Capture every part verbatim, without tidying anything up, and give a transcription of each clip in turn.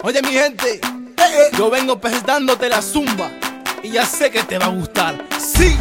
Oye mi gente, yo vengo presentándote la zumba y ya sé que te va a gustar. Sí.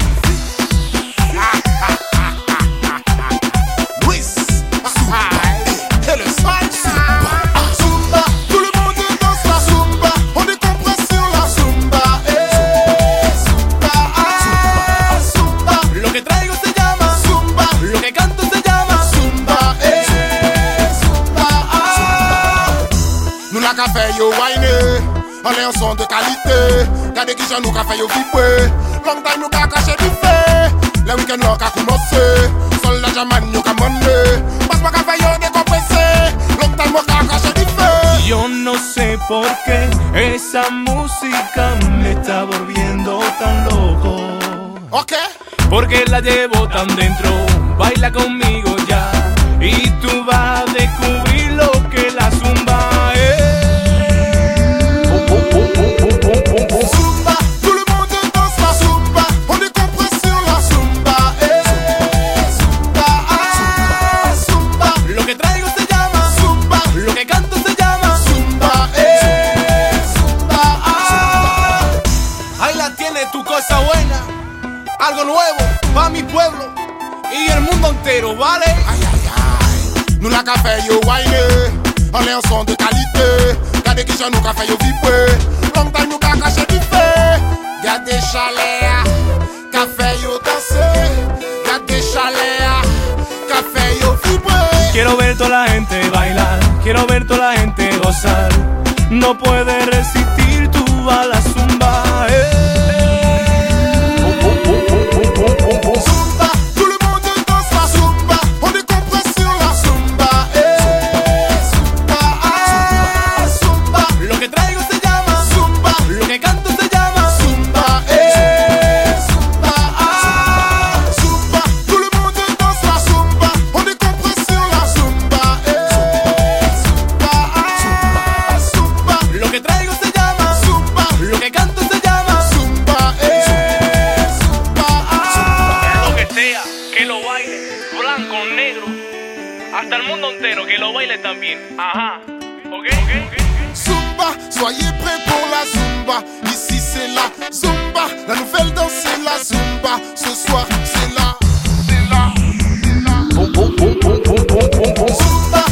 Luis Zumba, el Zumba, Zumba, tout le monde danse la Zumba. On est compris sur la Zumba, eh. Zumba, ah, Zumba. Lo que traigo se llama Zumba, lo que canto se llama Zumba, eh. Zumba, ah. Nous la café yo wine, on est un son de qualité. Gardez qui j'en nous café yo vibrer. Long time nous ka caché du fait. Le week-end là ka commencé. Sol la jaman yo ka mandé. Passe pas café yo décompressé. Long time nous ka caché du fait. Yo no sé por qué esa música me está volviendo tan loco. Ok. Porque la llevo tan dentro, baila conmigo ya y tú vas a descubrir lo que la zumba es. Zumba, tout le monde danse la Zumba. On est compris sur la Zumba, eh. Zumba, ah, Zumba. Lo que traigo se llama Zumba, lo que canto se llama Zumba, eh. Zumba, ah. Ahí la tienes, tu cosa buena, algo nuevo pa' mi pueblo y el mundo entero, ¿vale? Aïe aïe aïe, nous la café yo wine, on est un son de qualité. Gardez qui j'en nous café yo vibrer. Long time nous ka caché du fait. Gardez chaleur, café yo danser. Gardez chaleur, café yo vibrer. Quiero ver toda la gente bailar, quiero ver toda la gente gozar. No puedes resistir tú a la zumba, eh. Zumba, tout le monde danse la Zumba. On est compris sur la Zumba, eh. Zumba, ah, Zumba. Lo que traigo se llama Zumba, lo que canto se llama Zumba, eh. Zumba, ah, Zumba. Tout le monde danse la Zumba. On est compris sur la Zumba, eh. Zumba, ah, Zumba. Lo que traigo se llama Zumba, lo que canto se llama Zumba, eh. Zumba, ah. Lo que sea, que lo baile, blanco, negro, hasta el mundo entero, que lo baile también. Ajá, ok, ok. Zumba, soyez prêts pour la Zumba. Ici c'est la Zumba, la nouvelle danse c'est la Zumba. Ce soir c'est la, c'est la, c'est la. Zumba,